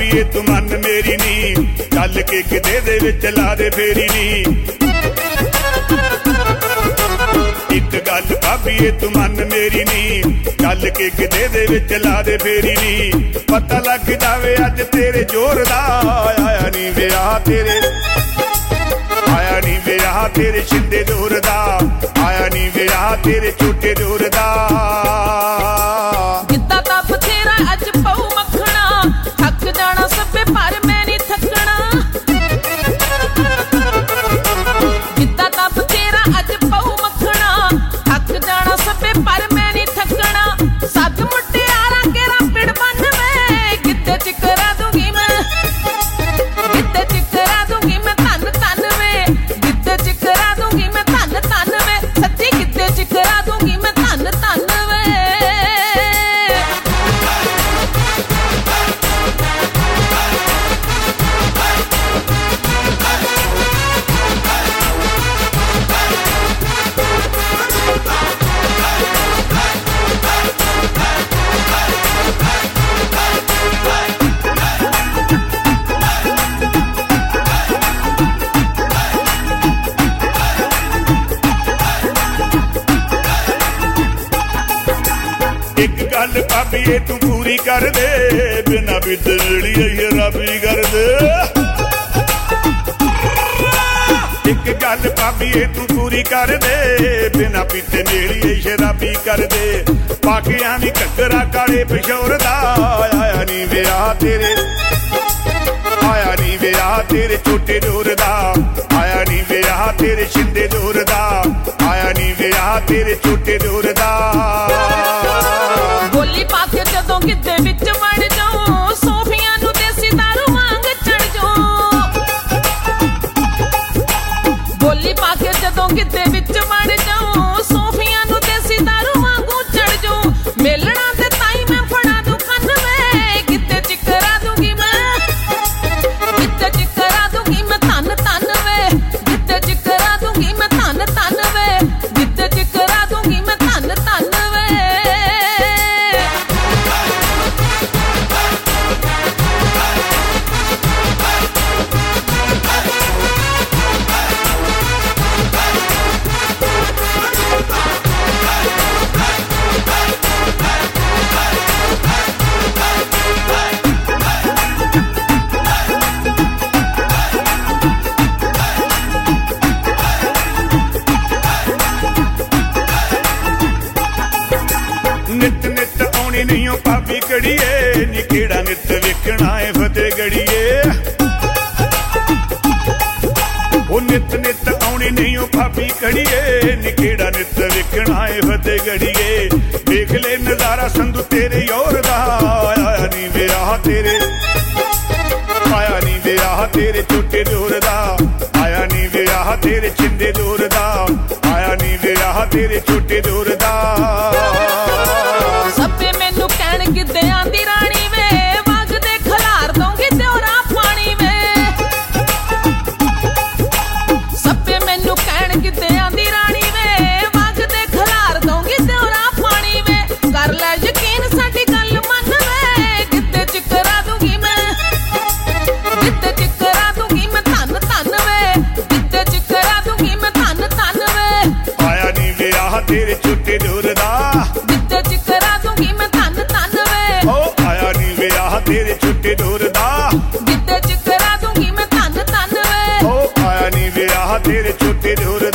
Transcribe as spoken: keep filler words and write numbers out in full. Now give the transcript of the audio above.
ਭਾਬੀਏ ਤੂੰ ਮੰਨ ਮੇਰੀ ਨੀ, ਚੱਲ ਕੇ ਕਿਤੇ ਦੇ ਵਿੱਚ ਲਾ ਦੇ ਫੇਰੀ ਨੀ। ਇੱਕ ਗੱਲ ਭਾਬੀਏ ਤੂੰ ਮੰਨ ਮੇਰੀ ਨੀ, ਚੱਲ ਕੇ ਕਿਤੇ ਦੇ ਵਿੱਚ ਲਾ ਦੇ ਫੇਰੀ ਨੀ। ਪਤਾ ਲੱਗ ਜਾਵੇ ਅੱਜ ਤੇਰੇ ਜ਼ੋਰ ਦਾ, ਆਇਆ ਨੀ ਵਿਆਹ ਤੇਰੇ, ਆਇਆ ਨੀ ਵਿਆਹ ਤੇਰੇ ਛਿੰਦੇ ਦੂਰ ਦਾ, ਆਇਆ ਨੀ ਵਿਆਹ ਤੇਰੇ ਝੂਠੇ ਦੂਰ ਦਾ। ਗਿੱਧਾ ਤਾਂ ਬਥੇਰਾ ਅੱਜ ਪਊ ਮੱਖਣਾ, ਥੱਕ ਜਾਣਾ ਸਭੇ ਪਰ ਮੈਂ ਨੀ ਥੱਕਣਾ। ਗਿੱਧਾ ਤਾਂ ਬਥੇਰਾ ਅੱਜ ਪਊ ਮੱਖਣਾ, ਥੱਕ ਜਾਣਾ ਸਭੇ ਪਰ ਮੈਂ ਨੀ ਥੱਕਣਾ। ਸੱਤ ਮੁਟਿਆਰਾਂ ਕੇਰਾ ਪਿੜ ਬੰਨ ਵੇ, ਗਿੱਧੇ ਚ ਕਰਾ ਦੂੰਗੀ ਮੈਂ, ਗਿੱਧੇ ਚ ਕਰਾ ਦੂੰਗੀ ਮੈਂ ਧੰਨ ਧੰਨ ਵੇ, ਗਿੱਧੇ ਚ ਕਰਾ ਦੂੰਗੀ ਮੈਂ ਧੰਨ ਧੰਨ ਵੇ, ਸੱਚੀ ਗਿੱਧੇ ਚ ਕਰਾ ਦੂੰਗੀ ਮੈਂ ਧੰਨ ਧੰਨ ਵੇ। ਇੱਕ ਗੱਲ ਭਾਬੀਏ ਤੂੰ ਪੂਰੀ ਕਰ ਦੇ, ਬਿਨਾਂ ਬਿਜਲੀ ਸ਼ਰਾਬੀ ਕਰ ਦੇ। ਇੱਕ ਗੱਲ ਭਾਬੀਏ ਤੂੰ ਪੂਰੀ ਕਰ ਦੇ, ਬਿਨਾਂ ਪੀਤੇ ਮੇਰੀ ਸ਼ਰਾਬੀ ਕਰ ਦੇ। ਪਾਕਿਆਂ ਵੀ ਘੱਗਰਾ ਕਾਲੇ ਪਿਸ਼ੋਰ ਦਾ, ਆਇਆ ਨੀ ਵਿਆਹ ਤੇਰੇ, ਆਇਆ ਨੀ ਵਿਆਹ ਤੇਰੇ ਝੂਠੇ ਦੂਰ ਦਾ, ਆਇਆ ਨੀ ਵਿਆਹ ਤੇਰੇ ਛਿੰਦੇ ਦੂਰ ਦਾ, ਆਇਆ ਨੀ ਵਿਆਹ ਤੇਰੇ ਝੂਠੇ ਦੂਰ ਦਾ। ਬੋਲੀ ਪਾ ਕੇ ਜਦੋਂ ਗਿੱਧੇ ਵਿੱਚ ਵੜ ਜਾਉ, ਸੋਫੀਆਂ ਨੂੰ ਦੇਸੀ ਦਾਰੂ ਵਾਂਗ ਚੜ ਜਾਉ। ਬੋਲੀ ਪਾ ਕੇ ਜਦੋਂ ਗਿੱਧੇ ਵਿੱਚ ਵੜ ਜਾਉ, ਸੋਫੀਆਂ ਨੂੰ ਦੇਸੀ ਦਾਰੂ ਵਾਂਗੂ ਚੜ ਜਾਉ। ਮੇਲਣਾ ਤੇ ਤਾਈ ਮੈਂ ਫੜਾ ਦੂ ਕੰਨ ਵੇ, ਗਿੱਧੇ ਚ ਕਰਾ ਦੂੰਗੀ ਮੈਂ, ਗਿੱਧੇ ਚ ਕਰਾ ਦੂੰਗੀ ਮੈਂ ਧੰਨ ਧੰਨ ਵੇ, ਗਿੱਧੇ ਚ ਕਰਾ ਦੂੰਗੀ ਮੈਂ ਧੰਨ ਧੰਨ ਵੇ, ਗਿੱਧੇ ਚ ਕਰਾ ਦੂੰਗੀ ਮੈਂ ਧੰਨ ਧੰਨ ਵੇ। ਨਿੱਤ ਨਿੱਤ ਆਉਣੀ ਨਹੀਂ ਓ ਭਾਬੀ ਕੜੀਏ, ਨੀ ਕਿਹੜਾ ਨਿੱਤ ਵੇਖਣਾ ਏ ਫਤਿਹ ਗੜੀਏ। ਉਹ ਨਿੱਤ ਨਿੱਤ ਆਉਣੀ ਨਹੀਂ ਓ ਭਾਬੀ ਕੜੀਏ, ਨੀ ਕਿਹੜਾ ਨਿੱਤ ਵੇਖਣਾ ਏ ਫਤਿਹ ਗੜੀਏ। ਵੇਖ ਲੈ ਨਜ਼ਾਰਾ ਸੰਧੂ ਤੇਰੇ ਯੋਰ ਦਾ, ਆਇਆ ਨੀ ਵਿਆਹ ਤੇਰੇ, ਆਇਆ ਨੀ ਵਿਆਹ ਤੇਰੇ ਝੂਠੇ ਦੂਰ ਦਾ, ਆਇਆ ਨੀ ਵਿਆਹ ਤੇਰੇ ਛਿੰਦੇ ਦੂਰ ਦਾ, ਆਇਆ ਨੀ ਵਿਆਹ ਤੇਰੇ ਝੂਠੇ ਦੂਰ ਦਾ। ਸਭੇ ਮੈਨੂੰ ਕਹਿਣ ਗਿੱਧਿਆਂ ਦੀ ਰਾਣੀ ਵੇ, ਵਗਦੇ ਖਲਾਰ ਦਊਂਗੀ ਦਿਓਰਾ ਪਾਣੀ ਵੇ। ਸਭੇ ਮੈਨੂੰ ਕਹਿਣ ਗਿੱਧਿਆਂ ਦੀ ਰਾਣੀ ਵੇ, ਵਗਦੇ ਖਲਾਰ ਦਊਂਗੀ ਦਿਓਰਾ ਪਾਣੀ ਵੇ। ਕਰ ਲੈ ਯਕੀਨ ਸਾਡੀ ਗੱਲ ਮੰਨ ਵੇ, ਗਿੱਧੇ ਚ ਕਰਾ ਦੂੰਗੀ ਮੈਂ, ਗਿੱਧੇ ਚ ਕਰਾ ਦੂੰਗੀ ਮੈਂ ਧੰਨ ਧੰਨ ਵੇ, ਗਿੱਧੇ ਚ ਕਰਾ ਦੂੰਗੀ ਮੈਂ ਧੰਨ ਧੰਨ ਵੇ। ਆਇਆ ਨੀ ਵਿਆਹ ਤੇਰੇ ਝੂਠੇ ਦੂਰ ਦਾ, ਗਿੱਧੇ ਚ ਕਰਾ ਦੂੰਗੀ ਮੈਂ ਧੰਨ ਧੰਨ ਵੇ। ਓ ਆਇਆ ਨੀ ਵਿਆਹ ਤੇਰੇ ਝੂਠੇ ਦੂਰ ਦਾ, ਗਿੱਧੇ ਚ ਕਰਾ ਦੂੰਗੀ ਮੈਂ ਧੰਨ ਧੰਨ ਵੇ। ਓ ਆਇਆ ਨੀ ਵਿਆਹ ਤੇਰੇ ਝੂਠੇ ਦੂਰ